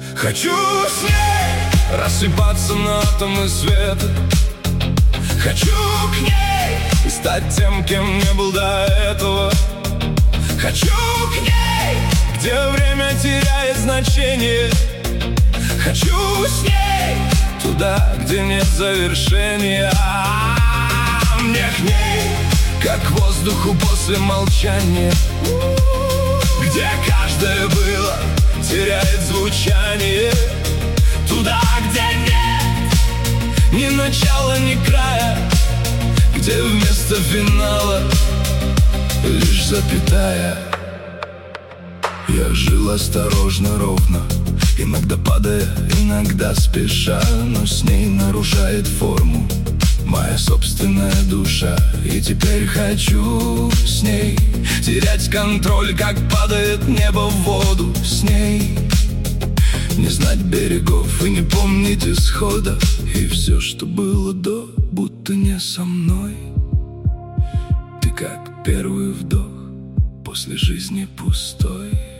Хочу с ней рассыпаться на атомы света. Хочу к ней стать тем, кем не был до этого. Хочу к ней, где время теряет значение. Хочу с ней туда, где нет завершения. Мне к ней, как к воздуху после молчания, где каждое было теряет звучание. Туда, где нет ни начала, ни края, где вместо финала лишь запятая. Я жил осторожно, ровно, иногда падая, иногда спеша, но с ней нарушает форму моя собственная душа. И теперь хочу с ней терять контроль, как падает небо в воду. С ней не знать берегов и не помнить исхода. И все, что было до, будто не со мной. Ты как первый вдох после жизни пустой.